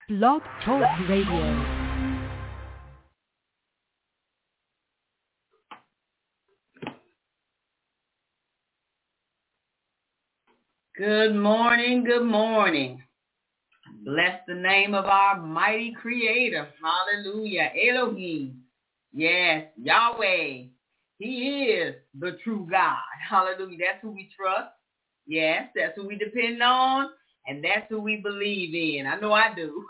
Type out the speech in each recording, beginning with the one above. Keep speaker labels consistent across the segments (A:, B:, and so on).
A: Blog Talk Radio.
B: Good morning, good morning. Bless the name of our mighty creator. Hallelujah. Elohim. Yes, Yahweh. He is the true God. Hallelujah. That's who we trust. Yes, that's who we depend on. And that's who we believe in. I know I do.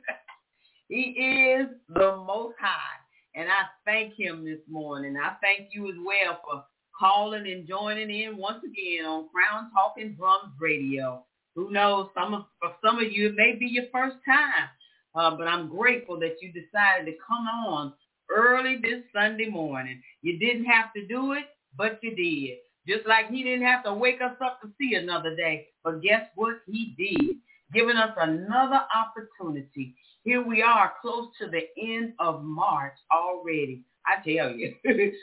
B: He is the Most High. And I thank him this morning. I thank you as well for calling and joining in once again on Crown Talking Drums Radio. Who knows, for some of you, it may be your first time, but I'm grateful that you decided to come on early this Sunday morning. You didn't have to do it, but you did. Just like he didn't have to wake us up to see another day, but guess what? He did, giving us another opportunity. Here we are, close to the end of March already. I tell you,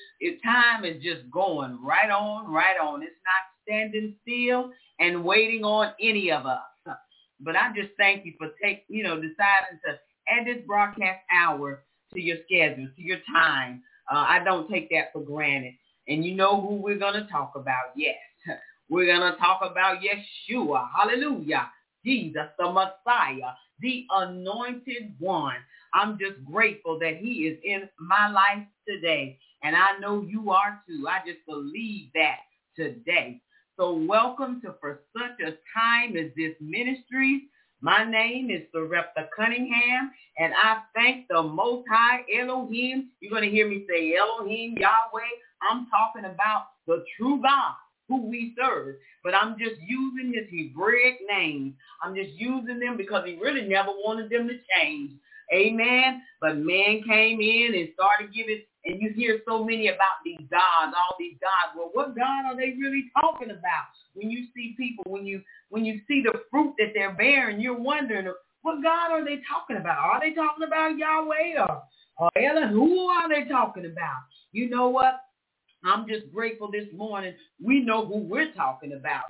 B: time is just going right on, right on. It's not standing still and waiting on any of us. But I just thank you for deciding to add this broadcast hour to your schedule, to your time. I don't take that for granted. And you know who we're going to talk about? Yes, we're going to talk about Yeshua. Hallelujah. Jesus, the Messiah, the anointed one. I'm just grateful that he is in my life today. And I know you are too. I just believe that today. So welcome to For Such a Time as This Ministries. My name is Sarepta Cunningham, and I thank the Most High Elohim. You're going to hear me say Elohim, Yahweh. I'm talking about the true God who we serve, but I'm just using his Hebraic names. I'm just using them because he really never wanted them to change. Amen. But man came in and started giving, and you hear so many about these gods, all these gods. Well, what God are they really talking about? When you see people, when you see the fruit that they're bearing, you're wondering, what God are they talking about? Are they talking about Yahweh or Ellen? Who are they talking about? You know what? I'm just grateful this morning. We know who we're talking about.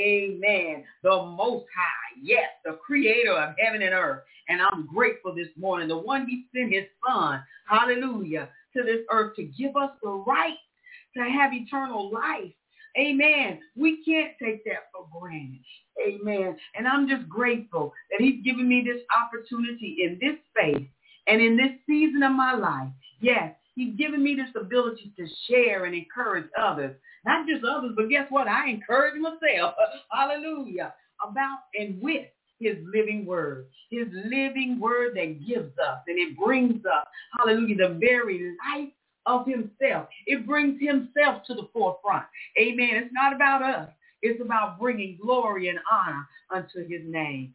B: Amen. The Most High. Yes, the creator of heaven and earth. And I'm grateful this morning. The one he sent his son, hallelujah, to this earth to give us the right to have eternal life. Amen. We can't take that for granted. Amen. And I'm just grateful that he's given me this opportunity in this space and in this season of my life. Yes. He's given me this ability to share and encourage others. Not just others, but guess what? I encourage myself. Hallelujah. About and with his living word. His living word that gives us and it brings us, hallelujah, the very life of himself. It brings himself to the forefront. Amen. It's not about us. It's about bringing glory and honor unto his name.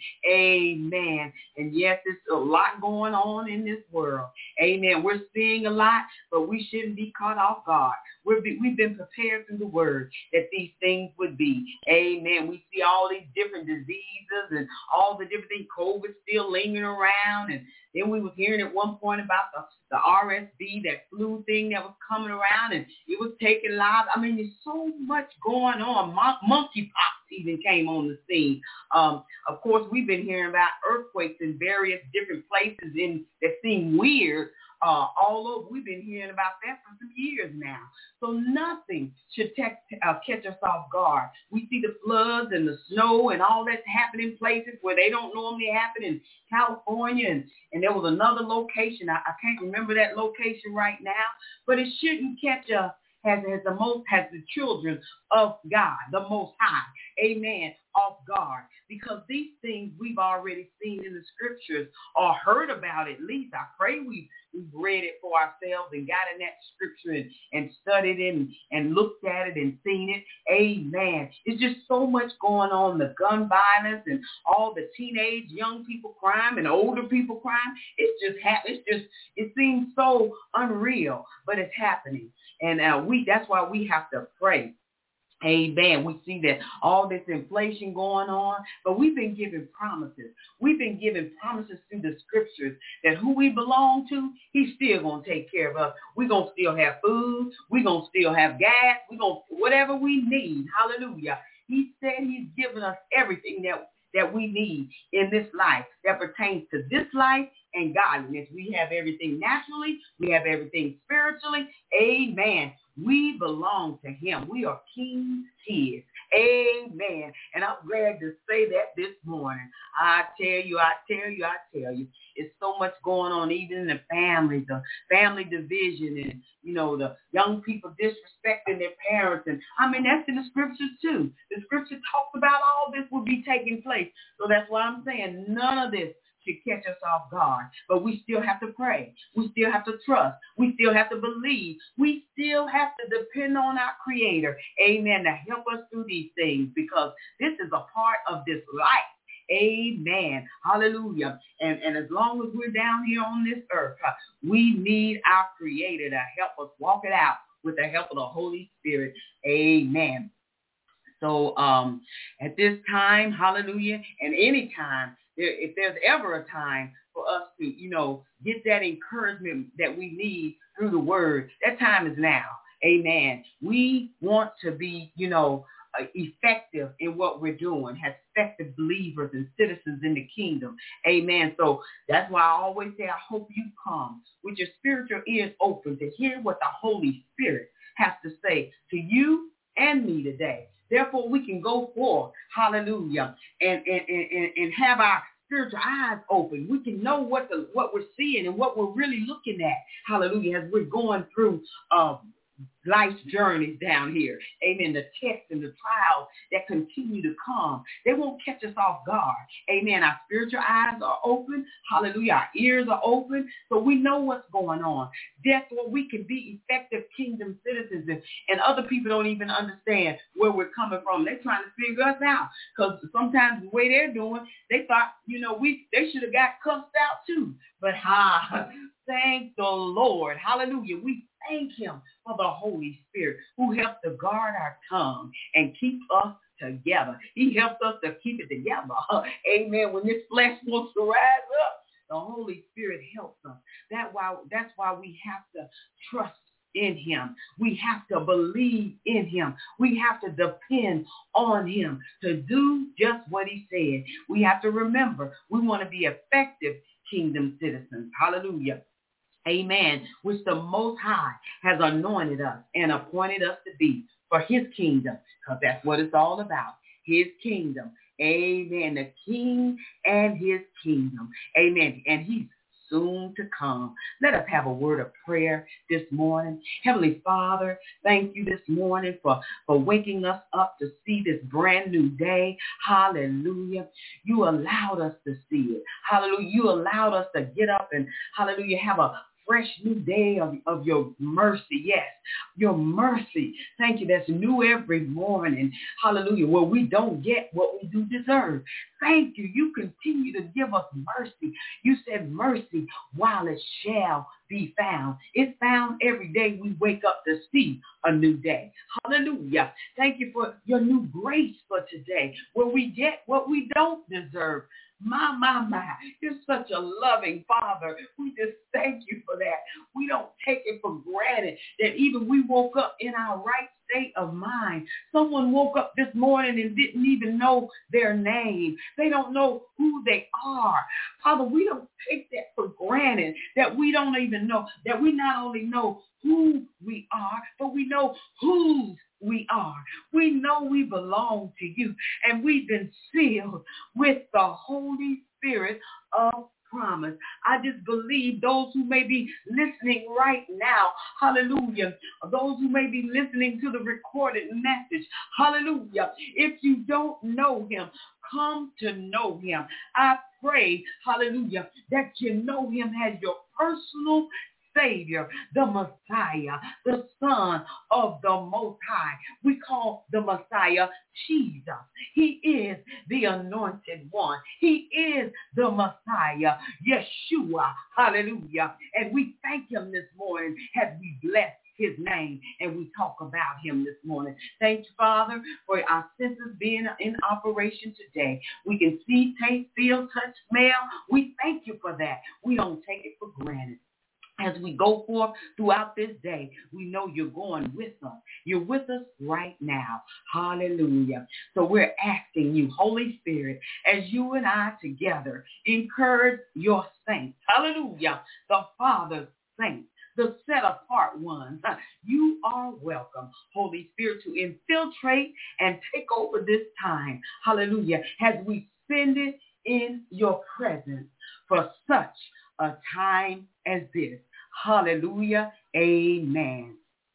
B: Amen. And yes, there's a lot going on in this world. Amen. We're seeing a lot, but we shouldn't be caught off guard. We've been prepared through the word that these things would be. Amen. We see all these different diseases and all the different things. COVID still lingering around. And then we was hearing at one point about the RSV, that flu thing that was coming around, and it was taking lives. I mean, there's so much going on. Monkeypox even came on the scene. Of course, we've been hearing about earthquakes in various different places that seem weird. All over, we've been hearing about that for some years now. So nothing should catch us off guard. We see the floods and the snow and all that's happening places where they don't normally happen in California. And there was another location. I can't remember that location right now, but it shouldn't catch us as the children of God, the Most High. Amen. Off guard. Because these things we've already seen in the scriptures or heard about at least. I pray we've read it for ourselves and got in that scripture and studied it and looked at it and seen it. Amen. It's just so much going on, the gun violence and all the teenage young people crime and older people crime. It's just it seems so unreal, but it's happening. And that's why we have to pray. Amen. We see that all this inflation going on, but we've been given promises. We've been given promises through the scriptures that who we belong to, he's still going to take care of us. We're going to still have food. We're going to still have gas. We're going to whatever we need. Hallelujah. He said he's given us everything that we need in this life that pertains to this life and godliness. We have everything naturally. We have everything spiritually. Amen. We belong to him. We are king's kids. Amen. And I'm glad to say that this morning. I tell you. It's so much going on, even in the family, the family division, and, the young people disrespecting their parents. And, that's in the scriptures, too. The scripture talks about all this will be taking place. So that's why I'm saying none of this should catch us off guard. But we still have to pray. We still have to trust. We still have to believe. We still have to depend on our Creator, amen, to help us through these things, because this is a part of this life. Amen. Hallelujah. And as long as we're down here on this earth, we need our Creator to help us walk it out with the help of the Holy Spirit. Amen. So at this time, hallelujah, and any time, if there's ever a time for us to, get that encouragement that we need through the word, that time is now. Amen. We want to be, effective in what we're doing, as effective believers and citizens in the kingdom. Amen. So that's why I always say, I hope you come with your spiritual ears open to hear what the Holy Spirit has to say to you and me today. Therefore, we can go forth, hallelujah, and have our spiritual eyes open. We can know what we're seeing and what we're really looking at, hallelujah, as we're going through life's journeys down here. Amen. The tests and the trials that continue to come, they won't catch us off guard. Amen. Our spiritual eyes are open. Hallelujah. Our ears are open. So we know what's going on. Therefore, we can be effective kingdom citizens. And other people don't even understand where we're coming from. They're trying to figure us out. Because sometimes the way they're doing, they thought, they should have got cussed out too. But thank the Lord. Hallelujah. We thank him for the Holy Spirit who helps to guard our tongue and keep us together. He helps us to keep it together. Amen. When this flesh wants to rise up, the Holy Spirit helps us. That's why we have to trust in him. We have to believe in him. We have to depend on him to do just what he said. We have to remember, we want to be effective kingdom citizens. Hallelujah. Amen. Which the Most High has anointed us and appointed us to be for his kingdom, because that's what it's all about, his kingdom. Amen. The King and his kingdom. Amen. And he's soon to come. Let us have a word of prayer this morning. Heavenly Father, thank you this morning for waking us up to see this brand new day. Hallelujah. You allowed us to see it. Hallelujah. You allowed us to get up and, hallelujah, have a fresh new day of your mercy. Yes, your mercy. Thank you. That's new every morning. Hallelujah. Where we don't get what we do deserve. Thank you. You continue to give us mercy. You said mercy while it shall be found. It's found every day we wake up to see a new day. Hallelujah. Thank you for your new grace for today, where we get what we don't deserve. My. You're such a loving Father. We just thank you for that. We don't take it for granted that even we woke up in our right state of mind. Someone woke up this morning and didn't even know their name. They don't know who they are. Father, we don't take that for granted, that we don't even know, that we not only know who we are, but we know whose we are. We know we belong to you, and we've been sealed with the Holy Spirit of promise. I just believe those who may be listening right now, hallelujah, those who may be listening to the recorded message, hallelujah, if you don't know him, come to know him. I pray, hallelujah, that you know him as your personal Savior, the Messiah, the Son of the Most High. We call the Messiah Jesus. He is the anointed one. He is the Messiah, Yeshua. Hallelujah. And we thank him this morning as we bless his name and we talk about him this morning. Thank you, Father, for our senses being in operation today. We can see, taste, feel, touch, smell. We thank you for that. We don't take it for granted. as we go forth throughout this day, we know you're going with us. You're with us right now. Hallelujah. So we're asking you, Holy Spirit, as you and I together encourage your saints. Hallelujah. The Father's saints, the set-apart ones. You are welcome, Holy Spirit, to infiltrate and take over this time. Hallelujah. As we spend it in your presence for such a time as this. Hallelujah. Amen.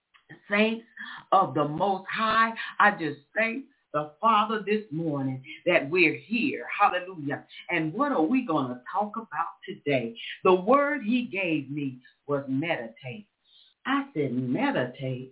B: Saints of the Most High, I just thank the Father this morning that we're here. Hallelujah. And what are we going to talk about today? The word he gave me was meditate. I said, meditate?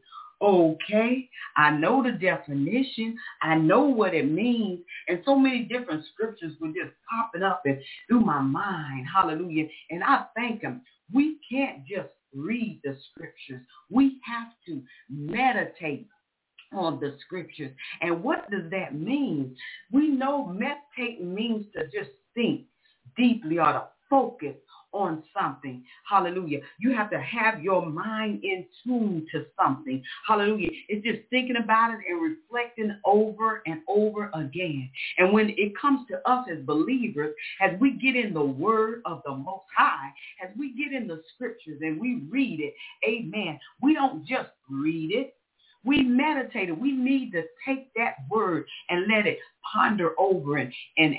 B: Okay, I know the definition. I know what it means. And so many different scriptures were just popping up and through my mind. Hallelujah. And I thank him. We can't just read the scriptures. We have to meditate on the scriptures. And what does that mean? We know meditating means to just think deeply or to focus on something. Hallelujah. You have to have your mind in tune to something. Hallelujah. It's just thinking about it and reflecting over and over again. And when it comes to us as believers, as we get in the word of the Most High, as we get in the scriptures and we read it, amen, we don't just read it. We meditate it. We need to take that word and let it ponder over and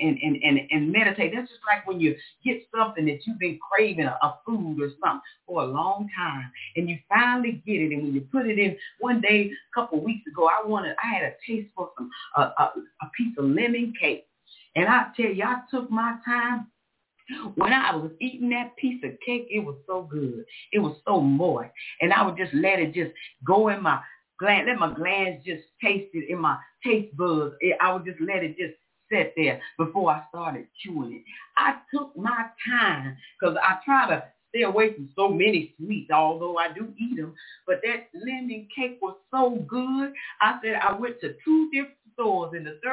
B: meditate. That's just like when you get something that you've been craving, a food or something for a long time, and you finally get it. And when you put it in one day, a couple of weeks ago, I had a taste for a piece of lemon cake. And I tell you, I took my time. When I was eating that piece of cake, it was so good. It was so moist. And I would just let it just go in my let my glands just taste it in my taste buds. I would just let it just sit there before I started chewing it. I took my time because I try to stay away from so many sweets, although I do eat them. But that lemon cake was so good. I said I went to 2 different stores. In the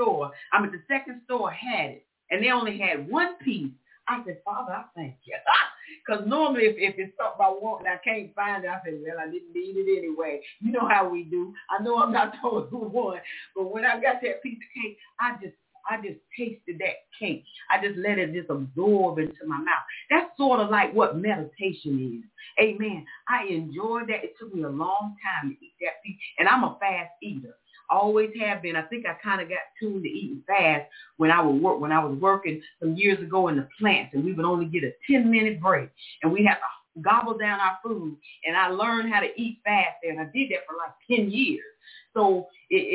B: the second store had it, and they only had one piece. I said, Father, I thank you. Because normally if it's something I want and I can't find it, I say, well, I didn't need it anyway. You know how we do. I know I'm not the only one. But when I got that piece of cake, I just tasted that cake. I just let it just absorb into my mouth. That's sort of like what meditation is. Amen. I enjoyed that. It took me a long time to eat that piece. And I'm a fast eater. Always have been. I think I kind of got tuned to eating fast when I was working some years ago in the plants, and we would only get a 10-minute break, and we had to gobble down our food. And I learned how to eat fast there, and I did that for like 10 years. So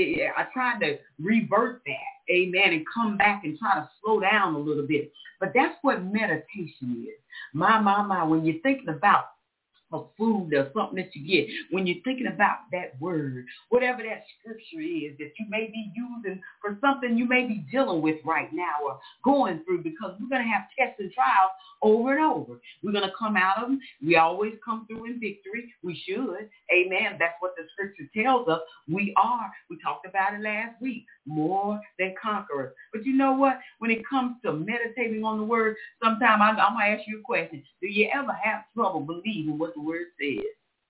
B: I tried to revert that, amen, and come back and try to slow down a little bit. But that's what meditation is. My, when you're thinking about a food or something that you get, when you're thinking about that word, whatever that scripture is that you may be using for something you may be dealing with right now or going through, because we're going to have tests and trials over and over. We're going to come out of them. We always come through in victory. We should. Amen. That's what the scripture tells us. We talked about it last week, more than conquerors. But you know what? When it comes to meditating on the word, sometimes I'm going to ask you a question. Do you ever have trouble believing what the word says?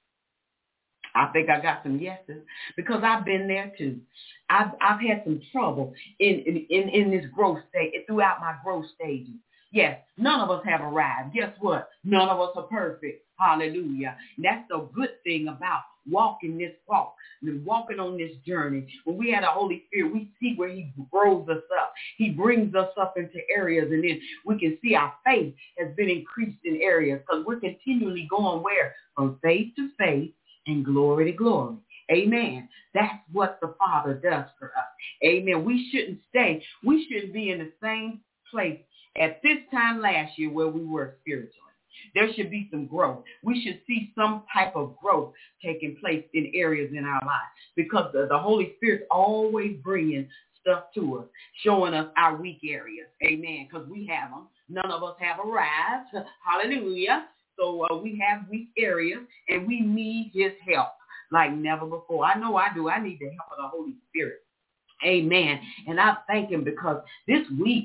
B: I think I got some yeses, because I've been there too. I've had some trouble in this growth stage, throughout my growth stages. Yes, none of us have arrived. Guess what? None of us are perfect. Hallelujah. And that's the good thing about walking this walk and walking on this journey. When we have the Holy Spirit, we see where he grows us up. He brings us up into areas, and then we can see our faith has been increased in areas, because we're continually going where? From faith to faith and glory to glory. Amen. That's what the Father does for us. Amen. We shouldn't be in the same place at this time last year where we were spiritually. There should be some growth. We should see some type of growth taking place in areas in our lives, because the Holy Spirit's always bringing stuff to us, showing us our weak areas. Amen. Because we have them. None of us have arrived. Hallelujah. So we have weak areas, and we need his help like never before. I know I do. I need the help of the Holy Spirit. Amen. And I thank him, because this week,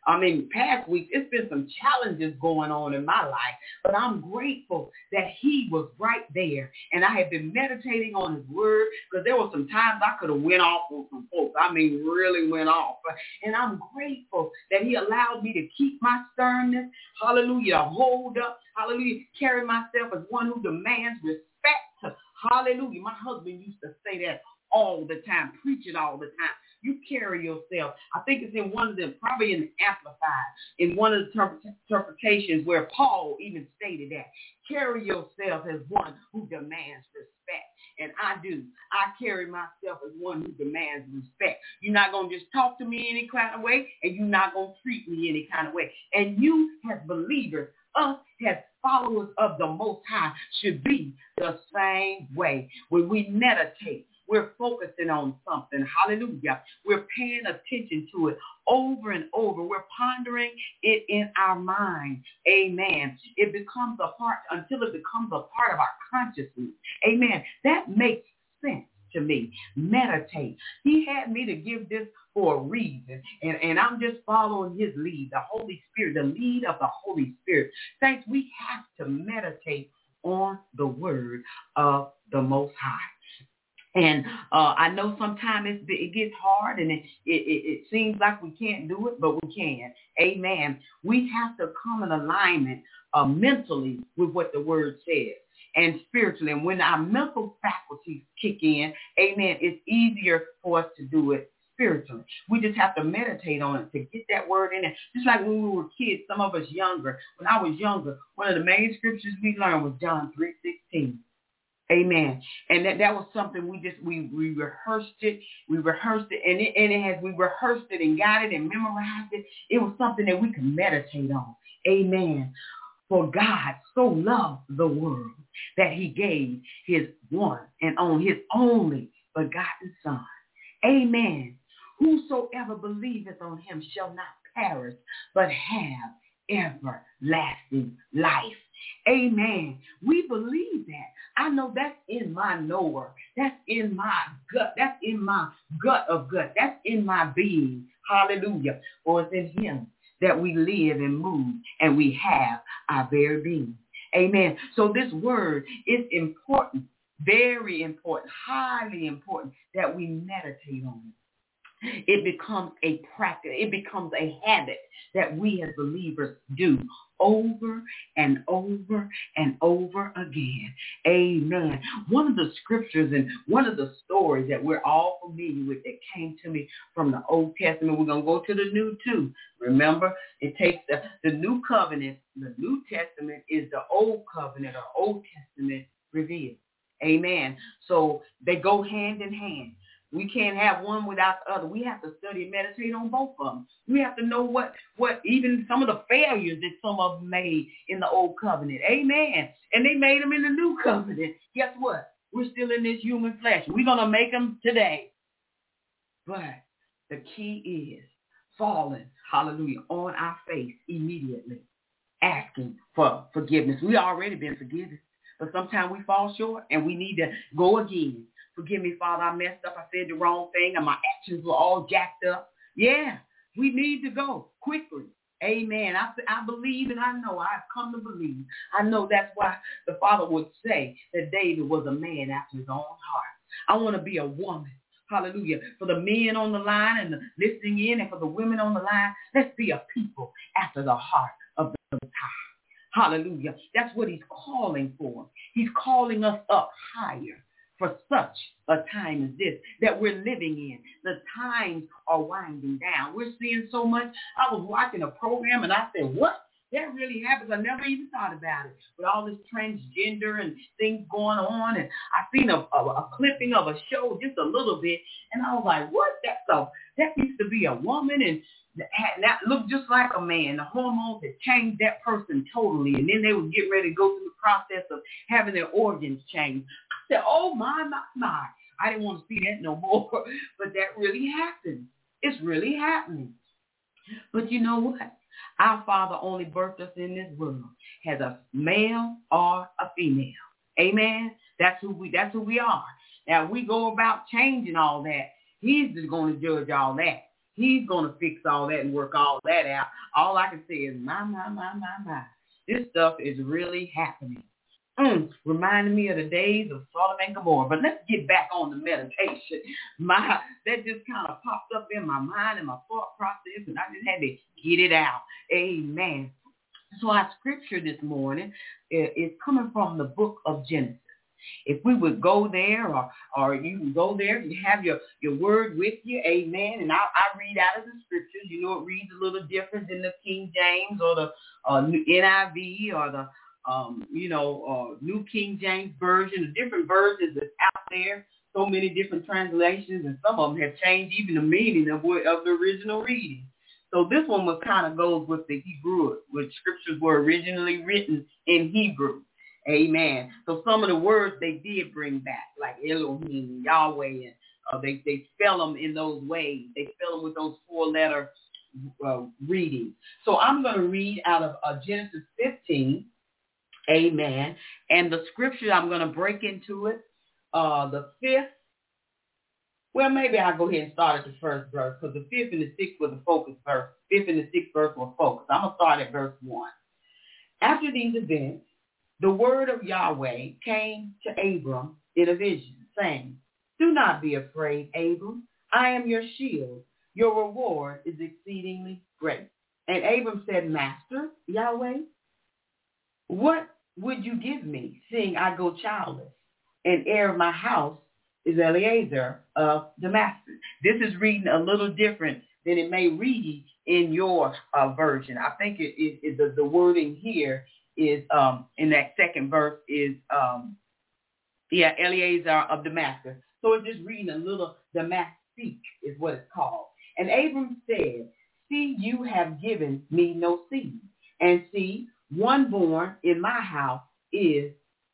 B: past weeks, it's been some challenges going on in my life, but I'm grateful that he was right there. And I have been meditating on his word, because there were some times I could have went off on some folks. Really went off. And I'm grateful that he allowed me to keep my sternness, hallelujah, hold up, hallelujah, carry myself as one who demands respect, hallelujah. My husband used to say that all the time, preach it all the time. You carry yourself. I think it's in one of them, probably in the Amplified, in one of the interpretations where Paul even stated that. Carry yourself as one who demands respect. And I do. I carry myself as one who demands respect. You're not going to just talk to me any kind of way, and you're not going to treat me any kind of way. And you as believers, us as followers of the Most High, should be the same way. When we meditate, we're focusing on something. Hallelujah. We're paying attention to it over and over. We're pondering it in our mind. Amen. It becomes a part until it becomes a part of our consciousness. Amen. That makes sense to me. Meditate. He had me to give this for a reason. And I'm just following his lead, the Holy Spirit, the lead of the Holy Spirit. Saints, we have to meditate on the word of the Most High. And I know sometimes it gets hard, and it seems like we can't do it, but we can. Amen. We have to come in alignment mentally with what the word says, and spiritually. And when our mental faculties kick in, amen, it's easier for us to do it spiritually. We just have to meditate on it to get that word in there. Just like when we were kids, some of us younger. When I was younger, one of the main scriptures we learned was John 3:16. Amen. And that was something we rehearsed it. We rehearsed it, and as we rehearsed it and got it and memorized it, it was something that we could meditate on. Amen. For God so loved the world that he gave his one and only, his only begotten Son. Amen. Whosoever believeth on him shall not perish, but have everlasting life. Amen. We believe that. I know that's in my knower. That's in my gut. That's in my gut of gut. That's in my being. Hallelujah. For it's in him that we live and move, and we have our very being. Amen. So this word is important, very important, highly important that we meditate on it. It becomes a practice. It becomes a habit that we as believers do over and over and over again. Amen. One of the scriptures and one of the stories that we're all familiar with that came to me from the Old Testament, we're going to go to the New too. Remember, it takes the New Covenant. The New Testament is the Old Covenant or Old Testament revealed. Amen. So they go hand in hand. We can't have one without the other. We have to study and meditate on both of them. We have to know what even some of the failures that some of them made in the Old Covenant. Amen. And they made them in the New Covenant. Guess what? We're still in this human flesh. We're going to make them today. But the key is falling, hallelujah, on our face immediately, asking for forgiveness. We already been forgiven, but sometimes we fall short and we need to go again. Forgive me, Father, I messed up. I said the wrong thing and my actions were all jacked up. Yeah, we need to go quickly. Amen. I believe and I know. I've come to believe. I know that's why the Father would say that David was a man after his own heart. I want to be a woman. Hallelujah. For the men on the line and the listening in, and for the women on the line, let's be a people after the heart of the Most High. Hallelujah. That's what he's calling for. He's calling us up higher. For such a time as this that we're living in. The times are winding down. We're seeing so much. I was watching a program and I said, what? That really happens. I never even thought about it. With all this transgender and things going on. And I seen a clipping of a show just a little bit. And I was like, what? That used to be a woman and that looked just like a man. The hormones had changed that person totally. And then they would get ready to go through the process of having their organs changed. I said, oh, my. I didn't want to see that no more. But that really happened. It's really happening. But you know what? Our Father only birthed us in this world as a male or a female. Amen? That's who we are. Now, we go about changing all that. He's just going to judge all that. He's going to fix all that and work all that out. All I can say is, my. This stuff is really happening. Reminding me of the days of Sodom and Gomorrah. But let's get back on the meditation. That just kind of popped up in my mind and my thought process, and I just had to get it out. Amen. So our scripture this morning is coming from the book of Genesis. If we would go there, or you can go there, you have your word with you, amen. And I read out of the scriptures. You know, it reads a little different than the King James or the NIV or the New King James Version. The different versions that's out there. So many different translations, and some of them have changed even the meaning of the original reading. So this one kind of goes with the Hebrew, which scriptures were originally written in Hebrew. Amen. So some of the words they did bring back, like Elohim, Yahweh, and they spell them in those ways. They spell them with those 4-letter readings. So I'm going to read out of Genesis 15. Amen. And the scripture, I'm going to break into it. The 5th. Well, maybe I'll go ahead and start at the first verse, because the 5th and the 6th were the focus verse. 5th and the 6th verse were focused. I'm going to start at verse 1. After these events, the word of Yahweh came to Abram in a vision, saying, "Do not be afraid, Abram. I am your shield. Your reward is exceedingly great." And Abram said, "Master, Yahweh, what would you give me, seeing I go childless, and heir of my house is Eliezer of Damascus?" This is reading a little different than it may read in your version. I think the wording here is in that second verse is Eliezer of Damascus. So it's just reading a little Damascus is what it's called. And Abram said, "See, you have given me no seed, and see, one born in my house is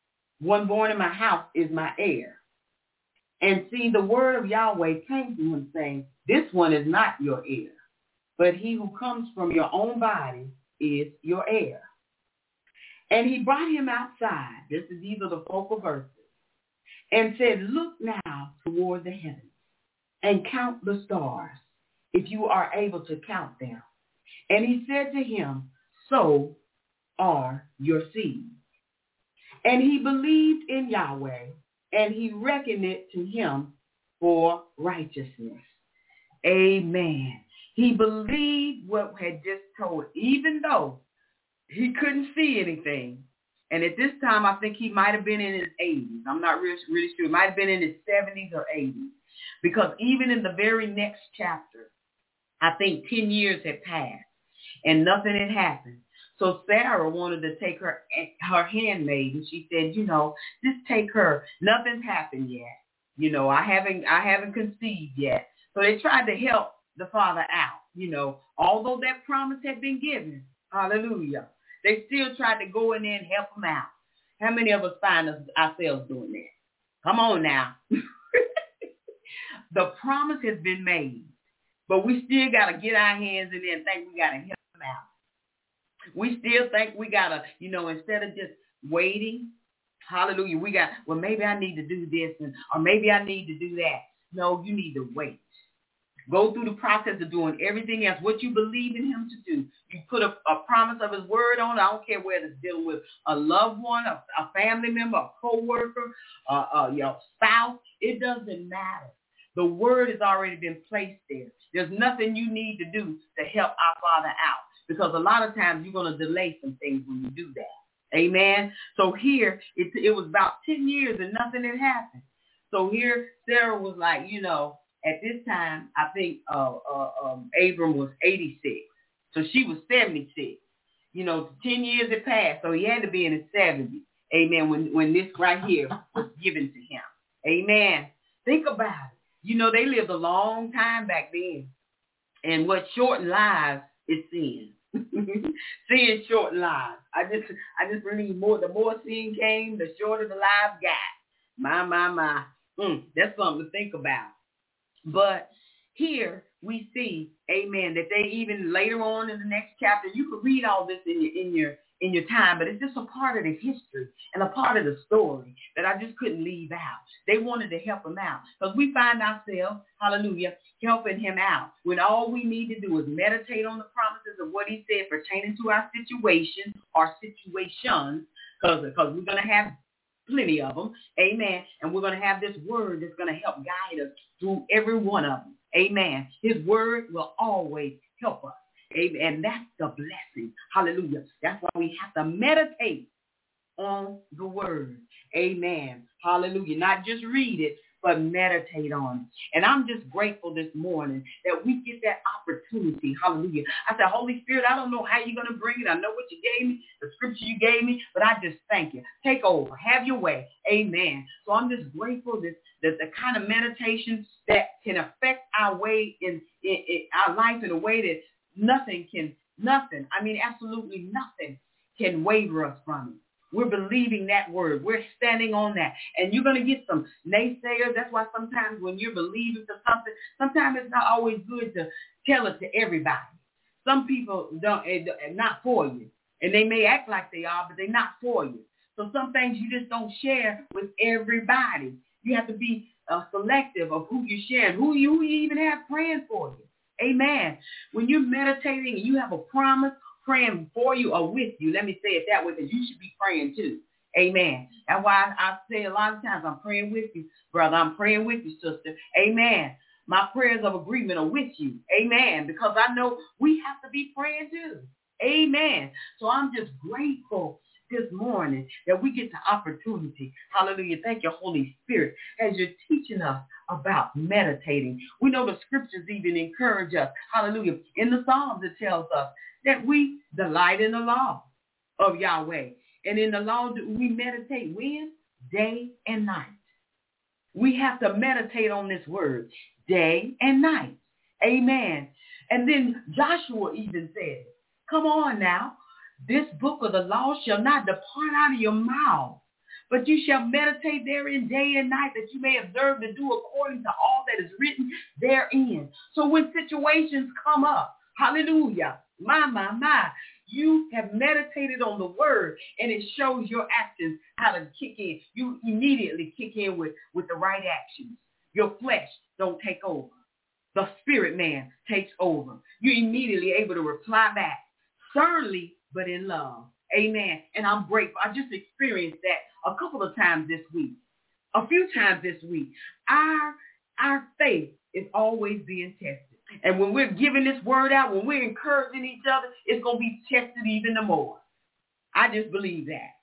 B: my heir. And see, the word of Yahweh came to him, saying, This one is not your heir, but he who comes from your own body is your heir." And he brought him outside. These are the focal verses. And said, "Look now toward the heavens and count the stars, if you are able to count them." And he said to him, "So are your seed." And he believed in Yahweh, and he reckoned it to him for righteousness. Amen. He believed what had just told, even though he couldn't see anything. And at this time, I think he might have been in his 80s. I'm not really sure. He might have been in his 70s or 80s. Because even in the very next chapter, I think 10 years had passed and nothing had happened. So Sarah wanted to take her handmaid, and she said, just take her. Nothing's happened yet. I haven't conceived yet. So they tried to help the father out, although that promise had been given. Hallelujah. They still tried to go in there and help him out. How many of us find ourselves doing that? Come on now. The promise has been made, but we still got to get our hands in there and think we got to help him out. We still think we got to, instead of just waiting, hallelujah, maybe I need to do this, or maybe I need to do that. No, you need to wait. Go through the process of doing everything else, what you believe in him to do. You put a promise of his word on it. I don't care whether it's dealing with a loved one, a family member, a co-worker, your spouse. It doesn't matter. The word has already been placed there. There's nothing you need to do to help our Father out, because a lot of times you're going to delay some things when you do that. Amen. So here, it was about 10 years and nothing had happened. So here, Sarah was like, at this time, I think Abram was 86. So she was 76. 10 years had passed, so he had to be in his 70s. Amen, when this right here was given to him. Amen. Think about it. They lived a long time back then. And what shortened lives is sin. Sin shortened lives. I just believe the more sin came, the shorter the lives got. My. That's something to think about. But here we see, amen, that they even later on in the next chapter, you can read all this in in your time, but it's just a part of the history and a part of the story that I just couldn't leave out. They wanted to help him out because we find ourselves, hallelujah, helping him out when all we need to do is meditate on the promises of what he said pertaining to our situation or situations, because we're going to have plenty of them, amen, and we're going to have this word that's going to help guide us through every one of them, amen. His word will always help us. Amen. And that's the blessing. Hallelujah. That's why we have to meditate on the word. Amen. Hallelujah. Not just read it, but meditate on it. And I'm just grateful this morning that we get that opportunity. Hallelujah. I said, Holy Spirit, I don't know how you're going to bring it. I know what you gave me, the scripture you gave me, but I just thank you. Take over. Have your way. Amen. So I'm just grateful that the kind of meditation that can affect our way in our life in a way that nothing, absolutely nothing can waver us from it. We're believing that word. We're standing on that. And you're going to get some naysayers. That's why sometimes when you're believing for something, sometimes it's not always good to tell it to everybody. Some people don't, not for you. And they may act like they are, but they're not for you. So some things you just don't share with everybody. You have to be selective of who you're sharing, who you even have praying for you. Amen. When you're meditating and you have a promise praying for you or with you, let me say it that way, because you should be praying too. Amen. That's why I say a lot of times, I'm praying with you, brother. I'm praying with you, sister. Amen. My prayers of agreement are with you. Amen. Because I know we have to be praying too. Amen. So I'm just grateful this morning that we get the opportunity. Hallelujah. Thank you, Holy Spirit, as you're teaching us about meditating. We know the scriptures even encourage us. Hallelujah. In the Psalms, it tells us that we delight in the law of Yahweh. And in the law, we meditate when? Day and night. We have to meditate on this word day and night. Amen. And then Joshua even said, come on now. This book of the law shall not depart out of your mouth, but you shall meditate therein day and night, that you may observe to do according to all that is written therein. So when situations come up, hallelujah, my, you have meditated on the word, and it shows your actions how to kick in. You immediately kick in with the right actions. Your flesh don't take over. The spirit man takes over. You're immediately able to reply back, sternly, but in love. Amen. And I'm grateful. I just experienced that a couple of times this week. A few times this week. Our faith is always being tested. And when we're giving this word out, when we're encouraging each other, it's going to be tested even more. I just believe that.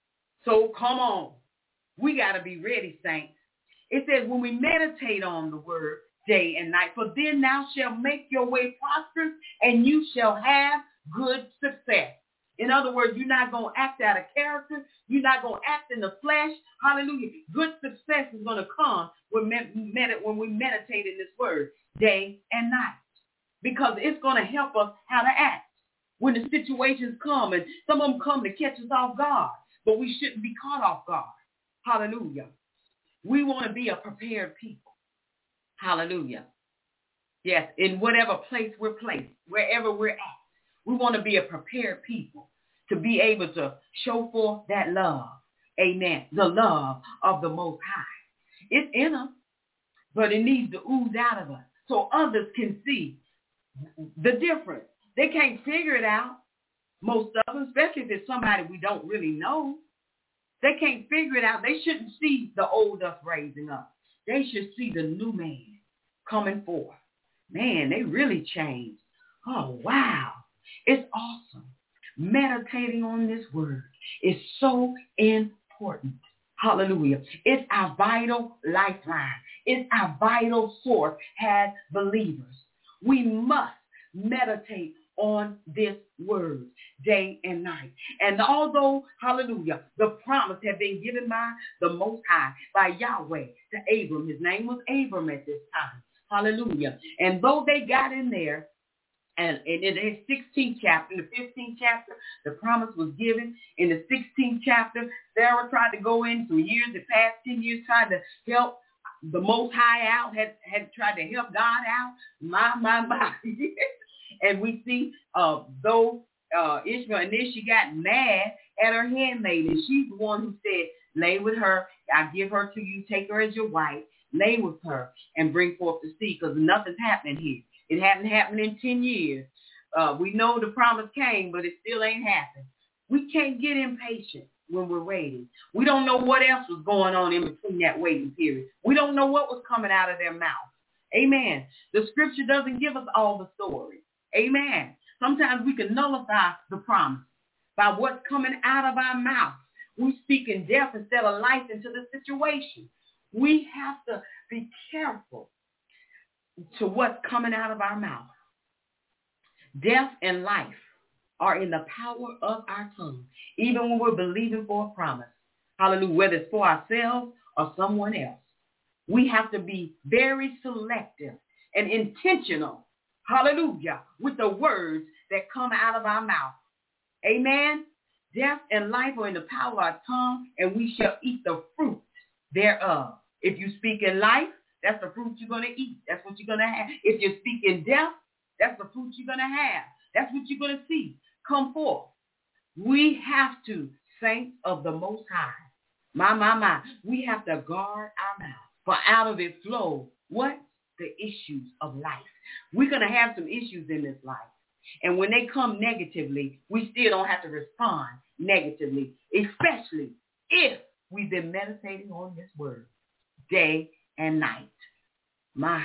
B: So come on. We got to be ready, saints. It says when we meditate on the word day and night, for then thou shalt make your way prosperous, and you shall have good success. In other words, you're not going to act out of character. You're not going to act in the flesh. Hallelujah. Good success is going to come when we meditate in this word day and night, because it's going to help us how to act when the situations come, and some of them come to catch us off guard, but we shouldn't be caught off guard. Hallelujah. We want to be a prepared people. Hallelujah. Yes, in whatever place we're placed, wherever we're at. We want to be a prepared people to be able to show forth that love. Amen. The love of the Most High. It's in us, but it needs to ooze out of us so others can see the difference. They can't figure it out, most of them, especially if it's somebody we don't really know. They can't figure it out. They shouldn't see the old us raising up. They should see the new man coming forth. Man, they really changed. Oh, wow. It's awesome. Meditating on this word is so important. Hallelujah. It's our vital lifeline. It's our vital source as believers. We must meditate on this word day and night. And although, hallelujah, the promise had been given by the Most High, by Yahweh to Abram. His name was Abram at this time. Hallelujah. And though they got in there, and in his 16th chapter, in the 15th chapter, the promise was given. In the 16th chapter, Sarah tried to go in. Some years had passed, 10 years, trying to help the Most High out, had tried to help God out. My. And we see, though Ishmael, and then she got mad at her handmaid, and she's the one who said, lay with her, I give her to you, take her as your wife, lay with her, and bring forth the seed, because nothing's happening here. It hasn't happened in 10 years. We know the promise came, but it still ain't happened. We can't get impatient when we're waiting. We don't know what else was going on in between that waiting period. We don't know what was coming out of their mouth. Amen. The scripture doesn't give us all the story. Amen. Sometimes we can nullify the promise by what's coming out of our mouth. We speak in death instead of life into the situation. We have to be careful to what's coming out of our mouth. Death and life are in the power of our tongue, even when we're believing for a promise. Hallelujah. Whether it's for ourselves or someone else. We have to be very selective and intentional, hallelujah, with the words that come out of our mouth. Amen. Death and life are in the power of our tongue, and we shall eat the fruit thereof. If you speak in life, that's the fruit you're going to eat. That's what you're going to have. If you speak in death, that's the fruit you're going to have. That's what you're going to see come forth. We have to, saints of the Most High, my, we have to guard our mouth. For out of it flow, what? The issues of life. We're going to have some issues in this life. And when they come negatively, we still don't have to respond negatively, especially if we've been meditating on this word day and night. My.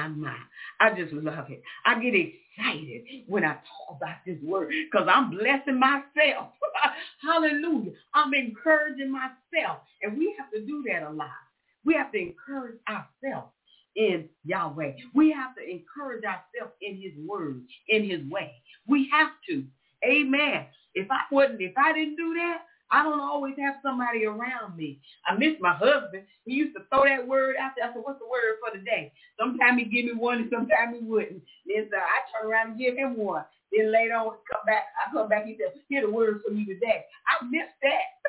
B: I just love it. I get excited when I talk about this word because I'm blessing myself. Hallelujah. I'm encouraging myself. And we have to do that a lot. We have to encourage ourselves in Yahweh. We have to encourage ourselves in his word, in his way. We have to. Amen. If I didn't do that, I don't always have somebody around me. I miss my husband. He used to throw that word out there. I said, what's the word for the day? Sometimes he'd give me one and sometimes he wouldn't. Then so I turn around and give him one. Then later on, I come back, he said, here's the word for you today. I missed that.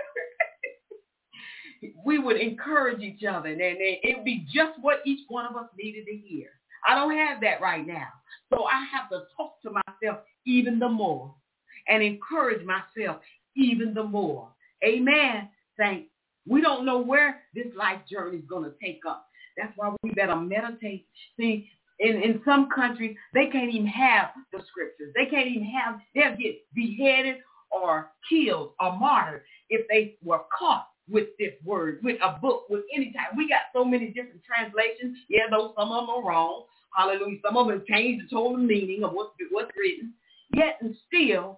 B: We would encourage each other, and it would be just what each one of us needed to hear. I don't have that right now. So I have to talk to myself even the more and encourage myself even the more. Amen, saints. We don't know where this life journey is going to take us. That's why we better meditate. See, in some countries, they can't even have the scriptures. They can't even have, they'll get beheaded or killed or martyred if they were caught with this word, with a book, with any type. We got so many different translations. Yeah, though some of them are wrong. Hallelujah. Some of them changed the total meaning of what's written. Yet and still,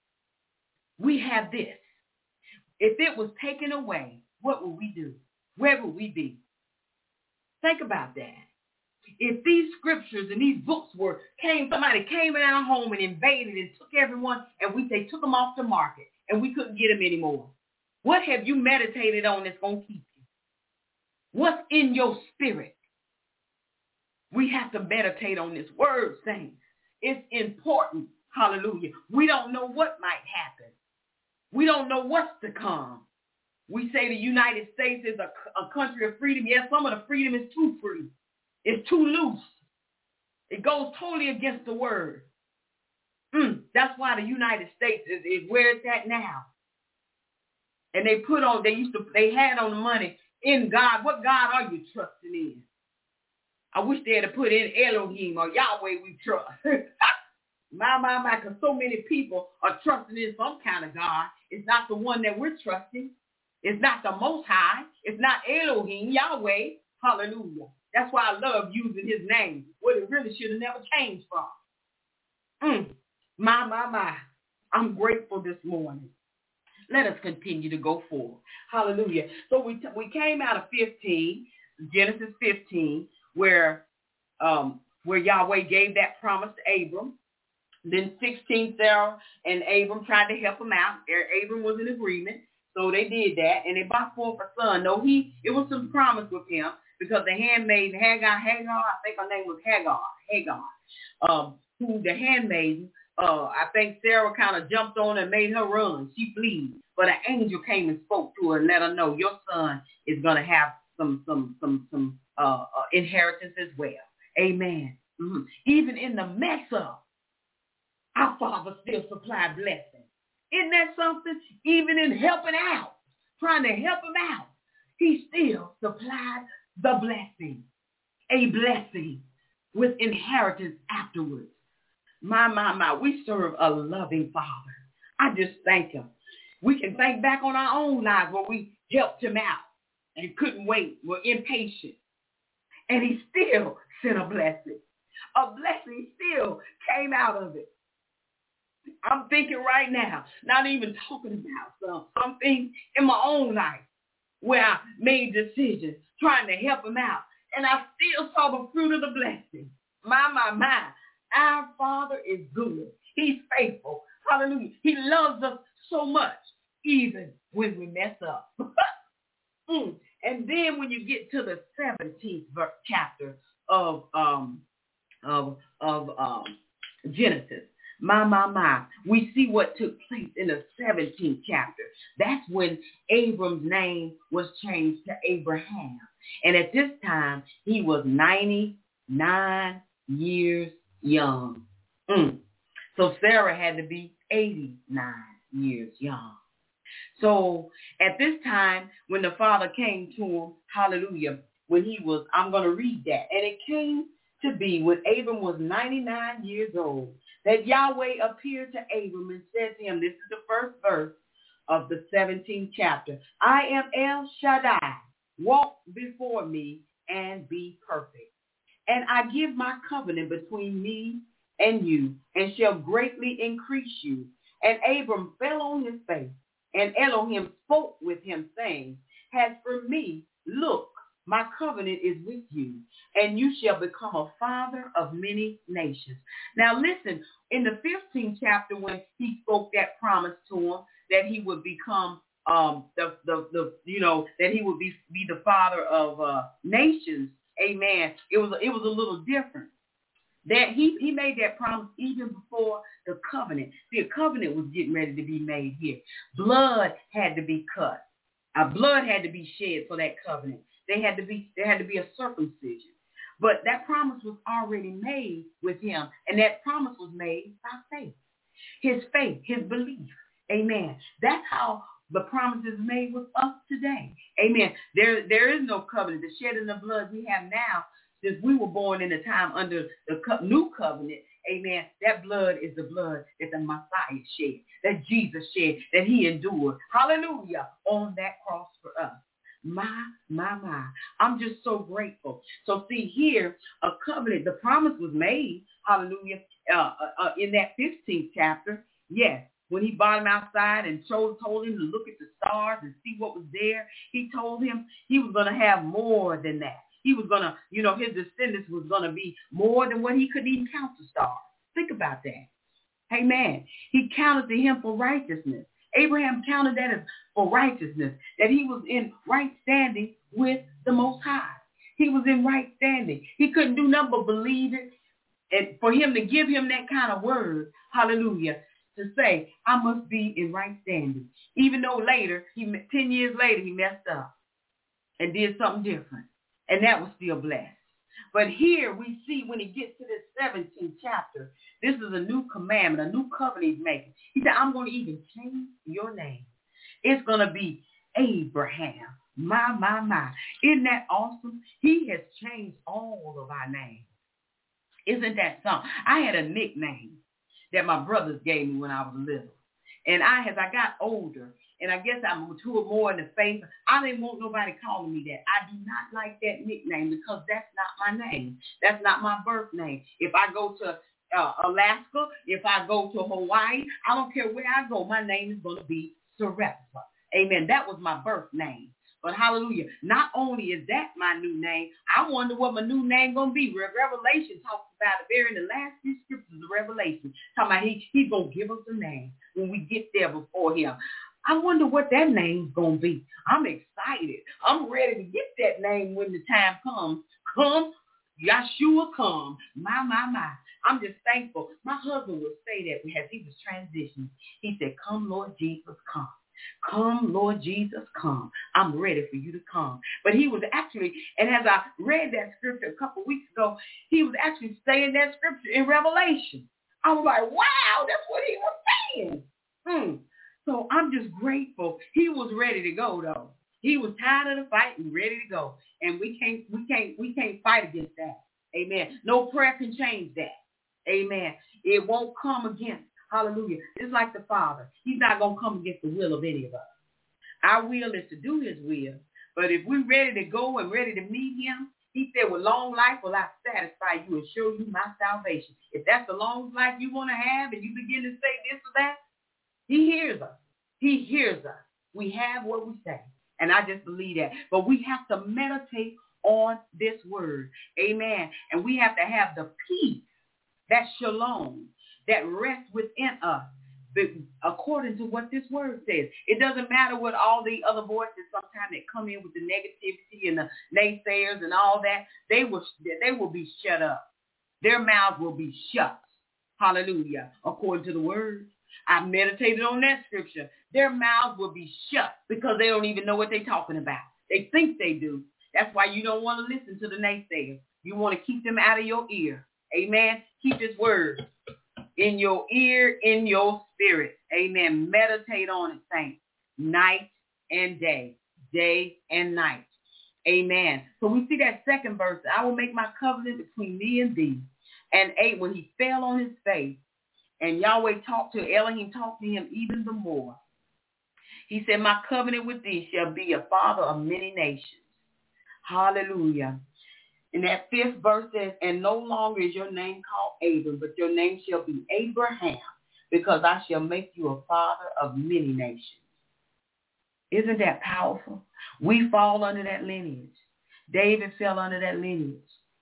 B: we have this. If it was taken away, what would we do? Where would we be? Think about that. If these scriptures and these books somebody came in our home and invaded and took everyone, and they took them off the market, and we couldn't get them anymore. What have you meditated on that's going to keep you? What's in your spirit? We have to meditate on this word, saints. It's important. Hallelujah. We don't know what might happen. We don't know what's to come. We say the United States is a country of freedom. Yes, some of the freedom is too free. It's too loose. It goes totally against the word. That's why the United States is where it's at now. And they had on the money in God. What God are you trusting in? I wish they had put in Elohim or Yahweh we trust. My, because so many people are trusting in some kind of God. It's not the one that we're trusting. It's not the Most High. It's not Elohim, Yahweh. Hallelujah. That's why I love using his name. What it really should have never changed from. My. I'm grateful this morning. Let us continue to go forward. Hallelujah. So we came out of 15, Genesis 15, where Yahweh gave that promise to Abram. Then 16, Sarah and Abram tried to help him out. Abram was in agreement, so they did that, and they brought forth a son. No, it was some promise with him because the handmaid Hagar, I think her name was Hagar, who the handmaiden. I think Sarah kind of jumped on and made her run. She fled. But an angel came and spoke to her and let her know your son is going to have some inheritance as well. Amen. Even in the mess up, our Father still supplied blessings. Isn't that something? Even in helping out, trying to help him out, he still supplied the blessing, a blessing with inheritance afterwards. My, we serve a loving Father. I just thank him. We can think back on our own lives where we helped him out and couldn't wait, were impatient. And he still sent a blessing. A blessing still came out of it. I'm thinking right now, not even talking about some things in my own life where I made decisions trying to help him out. And I still saw the fruit of the blessing. My. Our Father is good. He's faithful. Hallelujah. He loves us so much, even when we mess up. And then when you get to the 17th chapter of Genesis, we see what took place in the 17th chapter. That's when Abram's name was changed to Abraham. And at this time, he was 99 years young. So Sarah had to be 89 years young. So at this time, when the Father came to him, hallelujah, when he was, I'm going to read that. And it came to be when Abram was 99 years old, that Yahweh appeared to Abram and said to him, this is the first verse of the 17th chapter, I am El Shaddai, walk before me and be perfect. And I give my covenant between me and you, and shall greatly increase you. And Abram fell on his face, and Elohim spoke with him, saying, as for me, look, my covenant is with you, and you shall become a father of many nations. Now listen, in the 15th chapter, when he spoke that promise to him, that he would become that he would be the father of nations, amen, it was a little different. That he made that promise even before the covenant. See, a covenant was getting ready to be made here. Blood had to be cut. Blood had to be shed for that covenant. There had to be a circumcision. But that promise was already made with him, and that promise was made by faith. His belief. Amen. That's how the promise is made with us today. Amen. There is no covenant. The shedding of blood we have now, since we were born in a time under the new covenant, amen, that blood is the blood that the Messiah shed, that Jesus shed, that he endured, hallelujah, on that cross for us. My. I'm just so grateful. So see here, a covenant, the promise was made, hallelujah, in that 15th chapter, yes. When he brought him outside and told him to look at the stars and see what was there, he told him he was going to have more than that. He was going to, his descendants was going to be more than what he could even count the stars. Think about that. Amen. He counted to him for righteousness. Abraham counted that as for righteousness, that he was in right standing with the Most High. He was in right standing. He couldn't do nothing but believe it. And for him to give him that kind of word, hallelujah, to say, I must be in right standing. Even though later, 10 years later, he messed up and did something different. And that was still blessed. But here we see when he gets to this 17th chapter, this is a new commandment, a new covenant he's making. He said, I'm going to even change your name. It's going to be Abraham. My. Isn't that awesome? He has changed all of our names. Isn't that something? I had a nickname that my brothers gave me when I was little. And as I got older, and I guess I matured more in the faith, I didn't want nobody calling me that. I do not like that nickname because that's not my name. That's not my birth name. If I go to Alaska, if I go to Hawaii, I don't care where I go, my name is going to be Sarepta. Amen. That was my birth name. But hallelujah, not only is that my new name, I wonder what my new name going to be. Revelation talks about it there in the last few scriptures of Revelation. Talking about he's going to give us a name when we get there before him. I wonder what that name's going to be. I'm excited. I'm ready to get that name when the time comes. Come, Yeshua, come. My. I'm just thankful. My husband would say that as he was transitioning. He said, come, Lord Jesus, come. Come, Lord Jesus, come. I'm ready for you to come. But he was actually, and as I read that scripture a couple weeks ago, he was actually saying that scripture in Revelation. I was like, wow, that's what he was saying. So I'm just grateful. He was ready to go, though. He was tired of the fight and ready to go. And we can't fight against that. Amen. No prayer can change that. Amen. It won't come against. Hallelujah. It's like the Father. He's not going to come against the will of any of us. Our will is to do his will. But if we're ready to go and ready to meet him, he said, with long life will I satisfy you and show you my salvation. If that's the long life you want to have and you begin to say this or that, he hears us. He hears us. We have what we say. And I just believe that. But we have to meditate on this word. Amen. And we have to have the peace, that shalom, that rests within us, according to what this word says. It doesn't matter what all the other voices sometimes that come in with the negativity and the naysayers and all that. They will be shut up. Their mouths will be shut. Hallelujah. According to the word. I meditated on that scripture. Their mouths will be shut because they don't even know what they're talking about. They think they do. That's why you don't want to listen to the naysayers. You want to keep them out of your ear. Amen. Keep this word in your ear, in your spirit. Amen. Meditate on it, saints. Night and day. Day and night. Amen. So we see that second verse. I will make my covenant between me and thee. And 8, when he fell on his face, and Yahweh Elohim talked to him even the more. He said, my covenant with thee shall be a father of many nations. Hallelujah. And that 5th verse says, and no longer is your name called Abram, but your name shall be Abraham, because I shall make you a father of many nations. Isn't that powerful? We fall under that lineage. David fell under that lineage.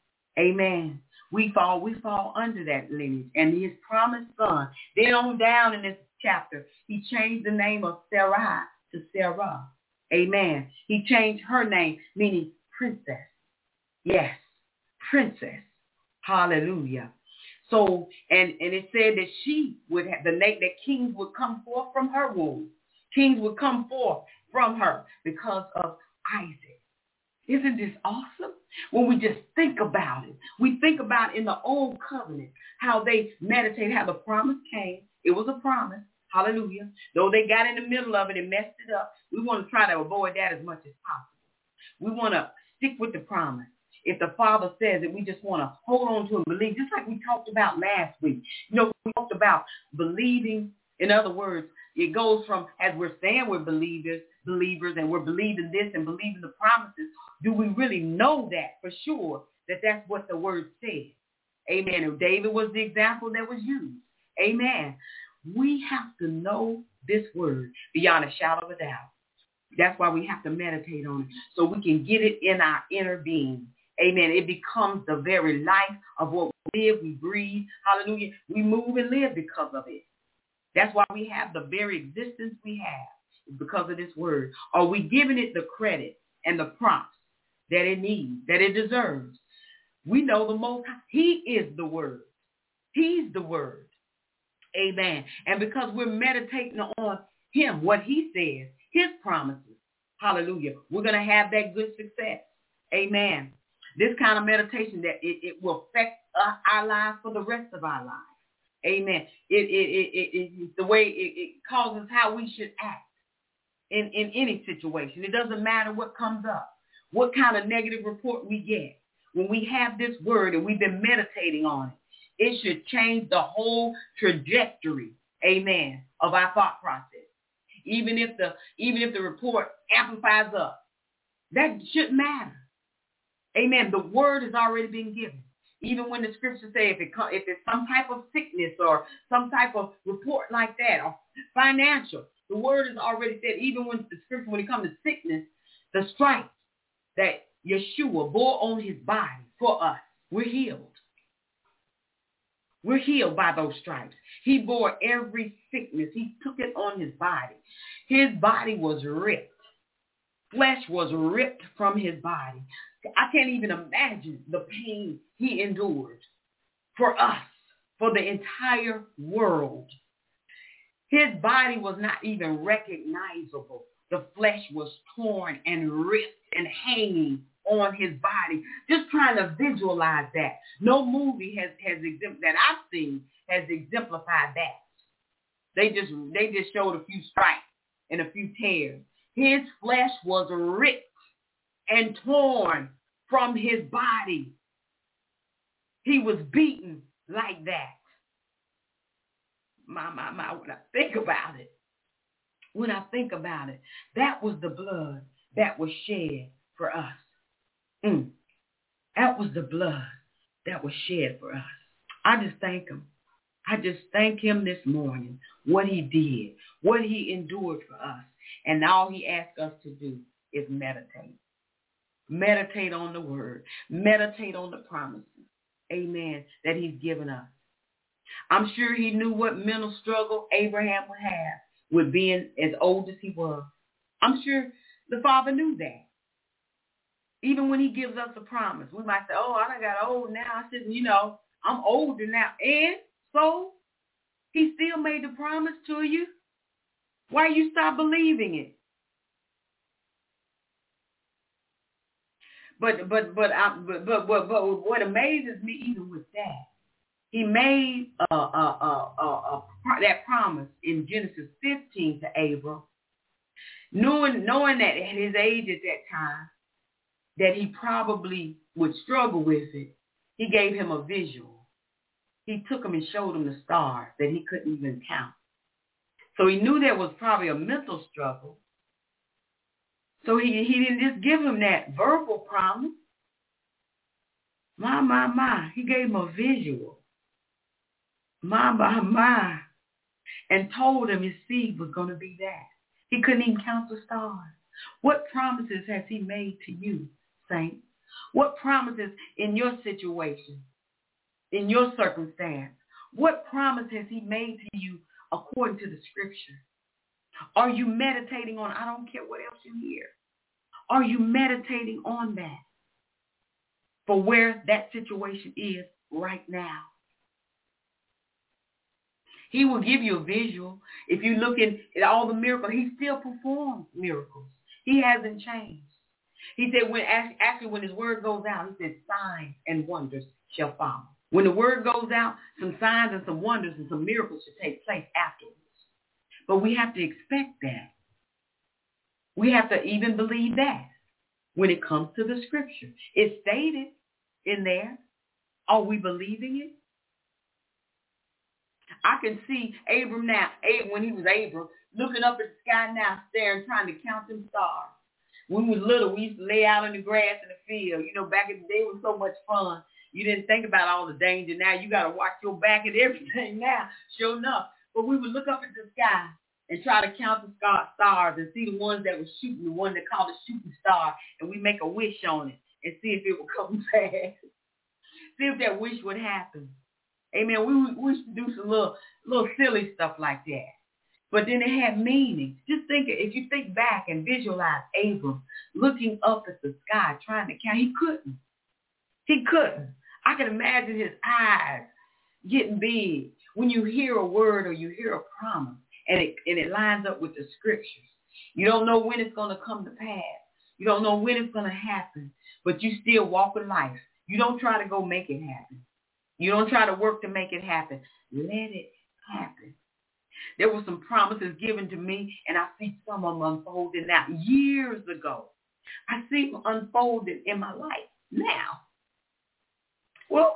B: Amen. We fall under that lineage. And his promised son, then on down in this chapter, he changed the name of Sarai to Sarah. Amen. He changed her name, meaning princess. Yes, princess. Hallelujah. So, and it said that she would have that kings would come forth from her womb. Kings would come forth from her because of Isaac. Isn't this awesome? When we just think about it. We think about in the old covenant, how they meditate, how the promise came. It was a promise. Hallelujah. Though they got in the middle of it and messed it up, we want to try to avoid that as much as possible. We want to stick with the promise. If the Father says it, we just want to hold on to and believe, just like we talked about last week. You know, we talked about believing. In other words, it goes from, as we're saying we're believers, and we're believing this and believing the promises, do we really know that for sure that that's what the word says? Amen. And David was the example that was used. Amen. We have to know this word beyond a shadow of a doubt. That's why we have to meditate on it, so we can get it in our inner being. Amen. It becomes the very life of what we live, we breathe. Hallelujah. We move and live because of it. That's why we have the very existence we have, is because of this word. Are we giving it the credit and the prompts that it needs, that it deserves? We know the Most High. He is the word. He's the word. Amen. And because we're meditating on him, what he says, his promises, hallelujah, we're going to have that good success. Amen. This kind of meditation, that it will affect our lives for the rest of our lives. Amen. It's the way it causes how we should act in any situation. It doesn't matter what comes up, what kind of negative report we get. When we have this word and we've been meditating on it, it should change the whole trajectory, amen, of our thought process. Even if the report amplifies up, that shouldn't matter. Amen. The word has already been given. Even when the scriptures say if it's some type of sickness or some type of report like that, or financial, the word has already said, even when the scripture, when it comes to sickness, the stripes that Yeshua bore on his body for us, we're healed. We're healed by those stripes. He bore every sickness. He took it on his body. His body was ripped. Flesh was ripped from his body. I can't even imagine the pain he endured for us, for the entire world. His body was not even recognizable. The flesh was torn and ripped and hanging on his body. Just trying to visualize that. No movie that I've seen has exemplified that. They just showed a few stripes and a few tears. His flesh was ripped and torn from his body. He was beaten like that. My, when I think about it, that was the blood that was shed for us. That was the blood that was shed for us. I just thank him. I just thank him this morning, what he did, what he endured for us. And all he asks us to do is meditate. Meditate on the word. Meditate on the promises, amen, that he's given us. I'm sure he knew what mental struggle Abraham would have with being as old as he was. I'm sure the Father knew that. Even when he gives us a promise, we might say, oh, I done got old now. I said, I'm older now. And so he still made the promise to you. Why you stop believing it? But what amazes me even with that, he made that promise in Genesis 15 to Abram, knowing that at his age at that time, that he probably would struggle with it. He gave him a visual. He took him and showed him the stars that he couldn't even count. So he knew there was probably a mental struggle. So he didn't just give him that verbal promise. My. He gave him a visual. My. And told him his seed was going to be that. He couldn't even count the stars. What promises has he made to you, saints? What promises in your situation, in your circumstance? What promise has he made to you according to the scripture? Are you meditating on, I don't care what else you hear. Are you meditating on that for where that situation is right now? He will give you a visual. If you look at all the miracles, he still performs miracles. He hasn't changed. He said when his word goes out, he said signs and wonders shall follow. When the word goes out, some signs and some wonders and some miracles should take place afterwards. But we have to expect that. We have to even believe that when it comes to the scripture. It's stated in there. Are we believing it? I can see Abram now, when he was Abram, looking up at the sky now, staring, trying to count them stars. When we were little, we used to lay out in the grass in the field. Back in the day, it was so much fun. You didn't think about all the danger. Now you got to watch your back and everything now, sure enough. But we would look up at the sky and try to count the stars and see the ones that were shooting, the one that called a shooting star, and we make a wish on it and see if it would come back. See if that wish would happen. Amen. We used to do some little silly stuff like that. But then it had meaning. Just think, if you think back and visualize Abram looking up at the sky trying to count, he couldn't. He couldn't. I can imagine his eyes getting big when you hear a word or you hear a promise and it lines up with the scriptures. You don't know when it's going to come to pass. You don't know when it's going to happen, but you still walk with life. You don't try to go make it happen. You don't try to work to make it happen. Let it happen. There were some promises given to me, and I see some of them unfolding now. Years ago, I see them unfolding in my life now. Whoa.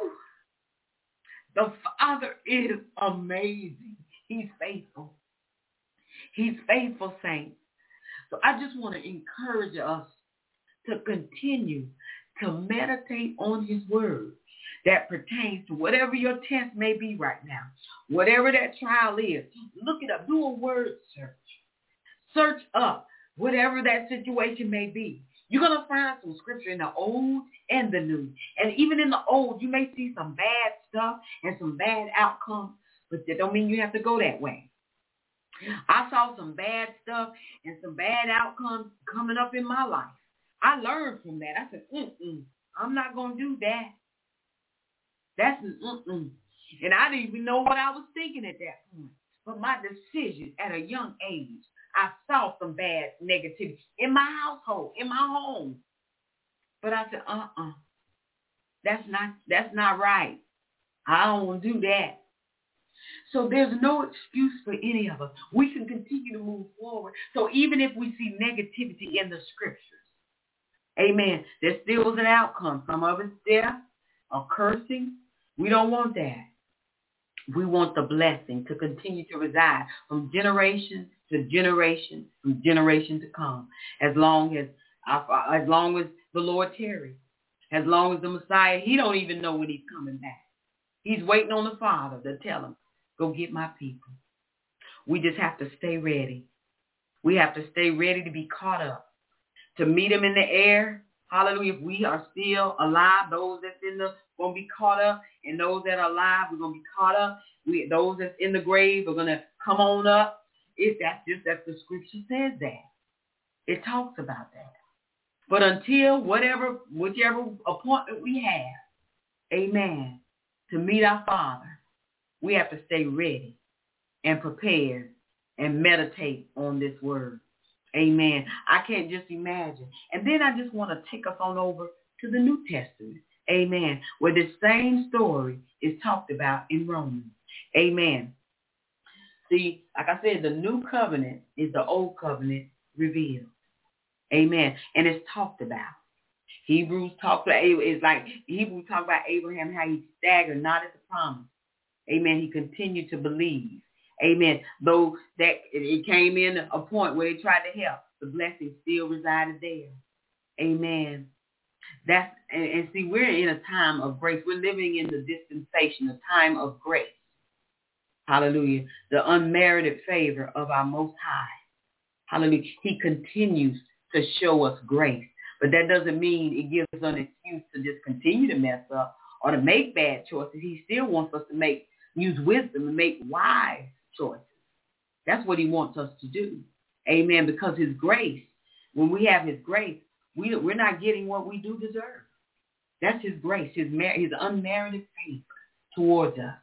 B: The Father is amazing. He's faithful. He's faithful, saints. So I just want to encourage us to continue to meditate on his word that pertains to whatever your test may be right now, whatever that trial is. Look it up. Do a word search. Search up whatever that situation may be. You're going to find some scripture in the Old and the New. And even in the Old, you may see some bad stuff and some bad outcomes, but that don't mean you have to go that way. I saw some bad stuff and some bad outcomes coming up in my life. I learned from that. I said, I'm not going to do that. That's And I didn't even know what I was thinking at that point. But my decision at a young age, I saw some bad negativity in my household, in my home. But I said, that's not right. I don't want to do that. So there's no excuse for any of us. We can continue to move forward. So even if we see negativity in the scriptures, amen, there still is an outcome. Some of it's death or cursing. We don't want that. We want the blessing to continue to reside from generation to generation, from generation to come, as long as the Lord tarries, as long as the Messiah, he don't even know when he's coming back. He's waiting on the Father to tell him, go get my people. We just have to stay ready. We have to stay ready to be caught up, to meet him in the air. Hallelujah. If we are still alive, those that's in the going to be caught up, and those that are alive, we're going to be caught up. Those that's in the grave are going to come on up. That's the scripture says that. It talks about that. But until whichever appointment we have, amen, to meet our Father, we have to stay ready and prepared and meditate on this word. Amen. I can't just imagine. And then I just want to take us on over to the New Testament. Amen. Where this same story is talked about in Romans. Amen. See, like I said, the new covenant is the old covenant revealed. Amen. And it's talked about. Hebrews talk about Abraham, how he staggered, not at the promise. Amen. He continued to believe. Amen. Though that it came in a point where they tried to help, the blessing still resided there. Amen. And see, we're in a time of grace. We're living in the dispensation, a time of grace. Hallelujah. The unmerited favor of our Most High. Hallelujah. He continues to show us grace. But that doesn't mean it gives us an excuse to just continue to mess up or to make bad choices. He still wants us to use wisdom and make wise choices. That's what he wants us to do. Amen. Because his grace, when we have his grace, we're not getting what we do deserve. That's his grace, his unmerited favor towards us.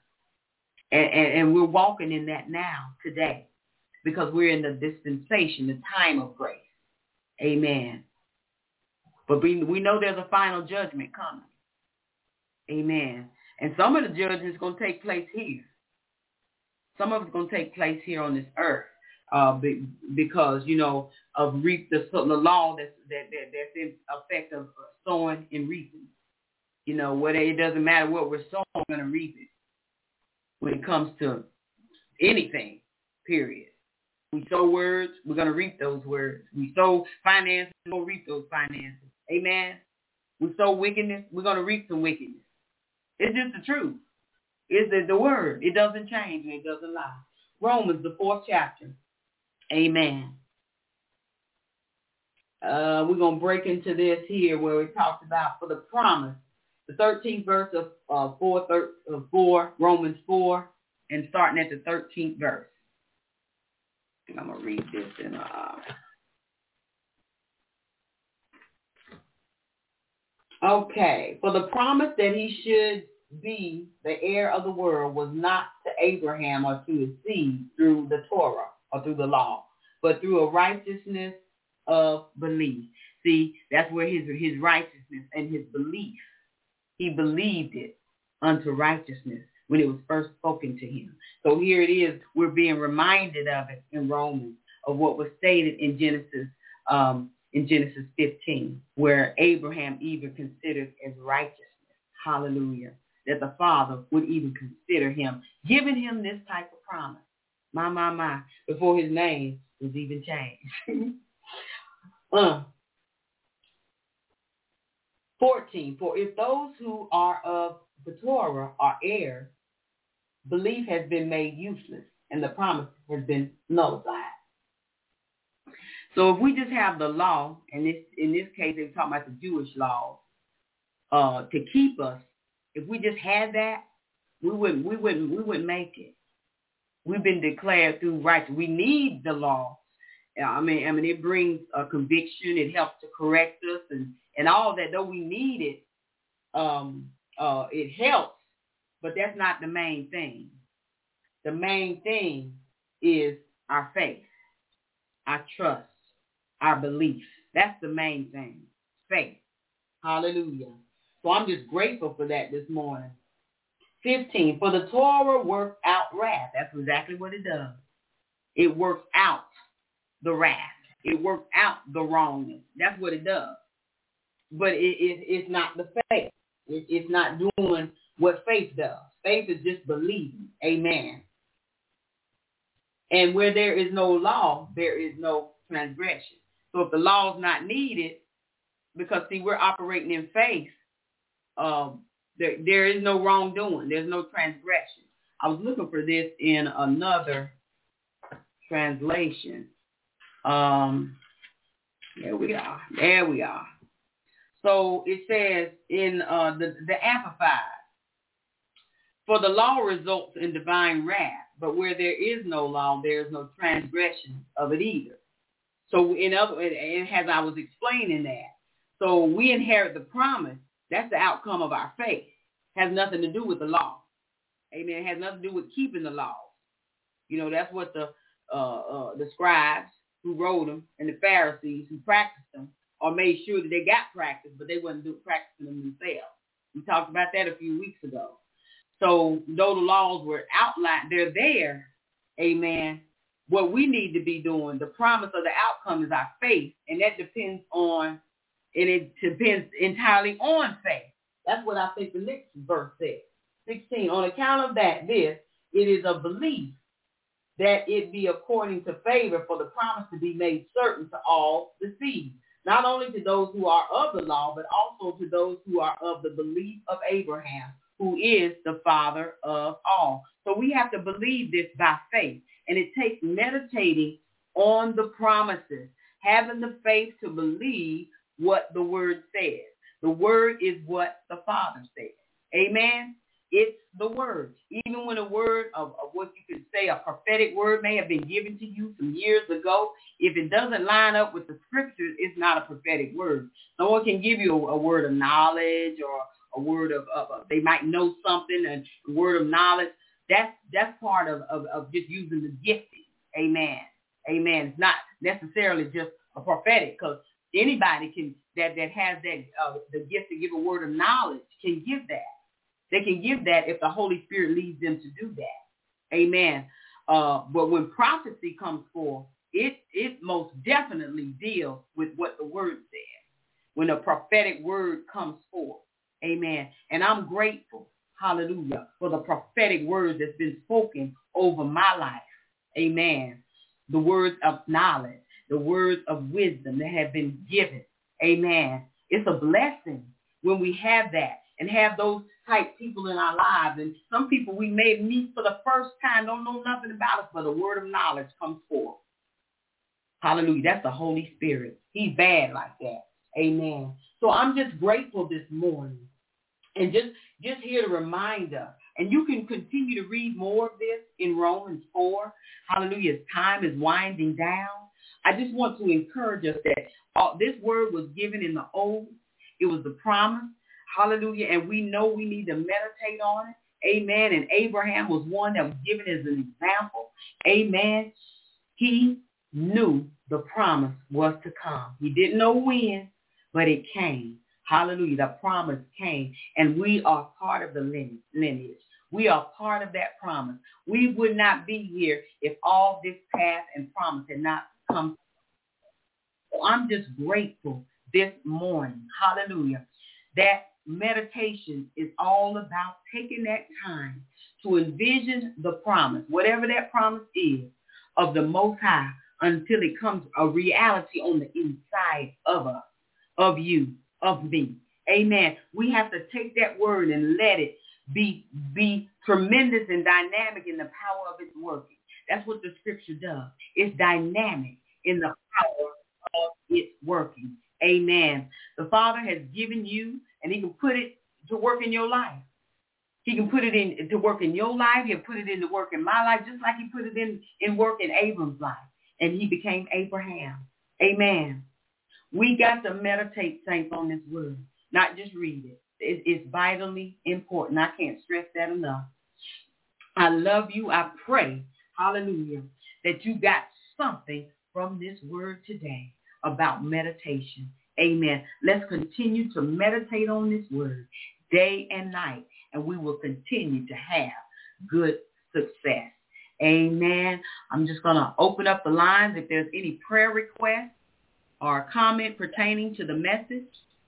B: And we're walking in that now, today, because we're in the dispensation, the time of grace. Amen. But we know there's a final judgment coming. Amen. And some of the judgment is going to take place here. Some of it's going to take place here on this earth because, of the law that's in effect of sowing and reaping. It doesn't matter what we're sowing, we're going to reap it. When it comes to anything, period. We sow words, we're going to reap those words. We sow finances, we're going to reap those finances. Amen. We sow wickedness, we're going to reap some wickedness. It's just the truth. It's the word. It doesn't change and it doesn't lie. Romans, the 4th chapter. Amen. We're going to break into this here where it talks about for the promise. The 13th verse of 4, Romans 4, and starting at the 13th verse. And I'm going to read this in Okay. For the promise that he should be the heir of the world was not to Abraham or to his seed through the Torah or through the law, but through a righteousness of belief. See, that's where his righteousness and his belief. He believed it unto righteousness when it was first spoken to him. So here it is. We're being reminded of it in Romans, of what was stated in Genesis 15, where Abraham even considered as righteousness. Hallelujah. That the Father would even consider him, giving him this type of promise. My, before his name was even changed. 14, for if those who are of the Torah are heirs, belief has been made useless and the promise has been nullified. So if we just have the law, and in this case they're talking about the Jewish law, to keep us, if we just had that, we wouldn't make it. We've been declared through righteousness. We need the law. I mean, it brings a conviction. It helps to correct us and all that. Though we need it, it helps, but that's not the main thing. The main thing is our faith, our trust, our belief. That's the main thing, faith. Hallelujah. So I'm just grateful for that this morning. 15, for the Torah works out wrath. That's exactly what it does. It works out the wrath. It works out the wrongness. That's what it does. But it's not the faith. It's not doing what faith does. Faith is just believing. Amen. And where there is no law, there is no transgression. So if the law is not needed, because, see, we're operating in faith, there is no wrongdoing. There's no transgression. I was looking for this in another translation. There we are. So it says in the Amplified, for the law results in divine wrath, but where there is no law, there is no transgression of it either. So and as I was explaining that, so we inherit the promise. That's the outcome of our faith. It has nothing to do with the law. Amen. It has nothing to do with keeping the laws. You know, that's what the scribes who wrote them and the Pharisees who practiced them or made sure that they got practice, but they wasn't practicing them themselves. We talked about that a few weeks ago. So though the laws were outlined, they're there. Amen. What we need to be doing, the promise of the outcome is our faith, and that depends entirely on faith. That's what I think the next verse says. 16, on account of that, it is a belief that it be according to favor for the promise to be made certain to all the seed, not only to those who are of the law, but also to those who are of the belief of Abraham, who is the father of all. So we have to believe this by faith. And it takes meditating on the promises, having the faith to believe what the word says. The word is what the Father says. Amen? It's the word. Even when a word of what you could say, a prophetic word may have been given to you some years ago, if it doesn't line up with the scriptures, it's not a prophetic word. Someone can give you a word of knowledge or a word of they might know something, and a word of knowledge. That's part of just using the gifting. Amen. Amen. It's not necessarily just a prophetic, because anybody can that has that the gift to give a word of knowledge can give that. They can give that if the Holy Spirit leads them to do that. Amen. But when prophecy comes forth, it most definitely deals with what the word says. When a prophetic word comes forth. Amen. And I'm grateful, hallelujah, for the prophetic words that's been spoken over my life. Amen. The words of knowledge, the words of wisdom that have been given. Amen. It's a blessing when we have that and have those type people in our lives. And some people we may meet for the first time, don't know nothing about us, but a word of knowledge comes forth. Hallelujah. That's the Holy Spirit. He's bad like that. Amen. So I'm just grateful this morning. And just here to remind us, and you can continue to read more of this in Romans 4. Hallelujah. As time is winding down, I just want to encourage us that this word was given in the old. It was the promise. Hallelujah. And we know we need to meditate on it. Amen. And Abraham was one that was given as an example. Amen. He knew the promise was to come. He didn't know when, but it came. Hallelujah. The promise came, and we are part of the lineage. We are part of that promise. We would not be here if all this path and promise had not come. So I'm just grateful this morning. Hallelujah. That meditation is all about taking that time to envision the promise, whatever that promise is, of the Most High, until it comes a reality on the inside of us, of you, of me. Amen. We have to take that word and let it be tremendous and dynamic in the power of its working. That's what the scripture does. It's dynamic in the power of its working. Amen. The Father has given you, and he can put it to work in your life. He can put it in to work in your life. He'll put it in to work in my life, just like he put it in work in Abram's life. And he became Abraham. Amen. We got to meditate, saints, on this word, not just read it. It's vitally important. I can't stress that enough. I love you. I pray, hallelujah, that you got something from this word today about meditation. Amen. Let's continue to meditate on this word. day and night, and we will continue to have good success. Amen. I'm just going to open up the lines if there's any prayer requests or comment pertaining to the message.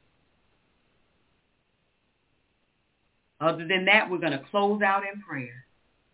B: Other than that, we're going to close out in prayer.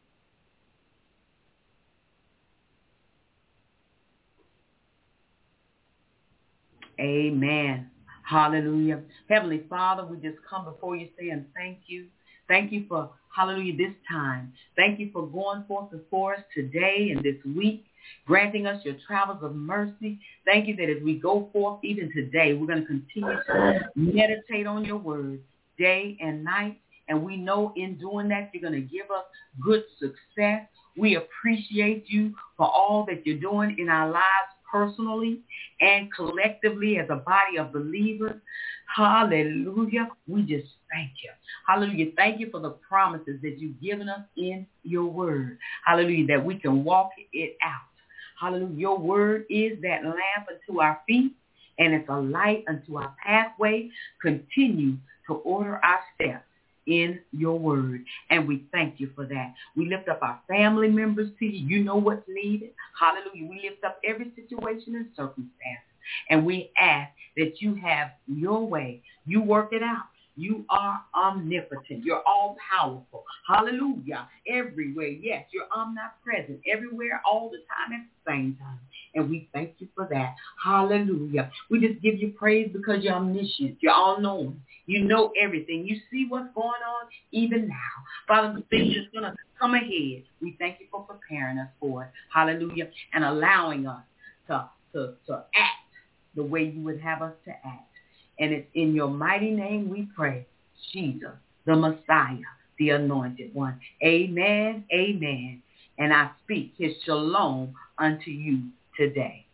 B: Amen. Hallelujah. Heavenly Father, we just come before you saying thank you. Thank you for, hallelujah, this time. Thank you for going forth before us today and this week, granting us your travels of mercy. Thank you that as we go forth even today, we're going to continue to meditate on your word day and night. And we know in doing that, you're going to give us good success. We appreciate you for all that you're doing in our lives personally and collectively as a body of believers. Hallelujah. We just thank you. Hallelujah. Thank you for the promises that you've given us in your word. Hallelujah. That we can walk it out. Hallelujah. Your word is that lamp unto our feet, and it's a light unto our pathway. Continue to order our steps in your word, and we thank you for that. We lift up our family members to you. You know what's needed. Hallelujah. We lift up every situation and circumstance, and we ask that you have your way. You work it out. You are omnipotent. You're all-powerful. Hallelujah. Everywhere, yes, you're omnipresent. Everywhere, all the time, at the same time. And we thank you for that. Hallelujah. We just give you praise because you're omniscient. You're all-knowing. You know everything. You see what's going on even now. Father, the things that's going to come ahead, we thank you for preparing us for it. Hallelujah. And allowing us to act the way you would have us to act. And it's in your mighty name we pray, Jesus, the Messiah, the Anointed One. Amen, amen. And I speak his shalom unto you today.